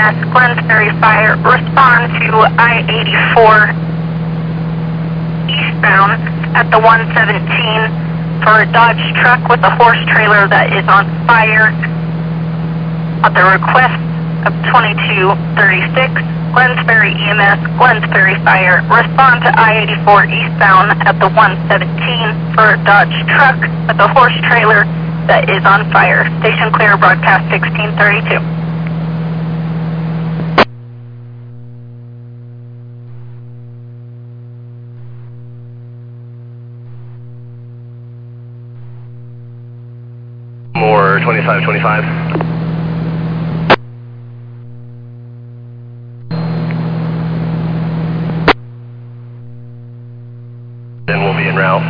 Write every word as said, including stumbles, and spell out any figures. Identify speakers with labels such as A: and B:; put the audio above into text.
A: S Glensbury Fire, respond to I eighty-four eastbound at the one seventeen for a Dodge truck with a horse trailer that is on fire. At the request of twenty-two thirty-six, Glensbury E M S, Glensbury Fire, respond to I eighty-four eastbound at the one seventeen for a Dodge truck with a horse trailer that is on fire. Station clear, broadcast sixteen thirty-two.
B: More twenty-five twenty-five. Then we'll be en route.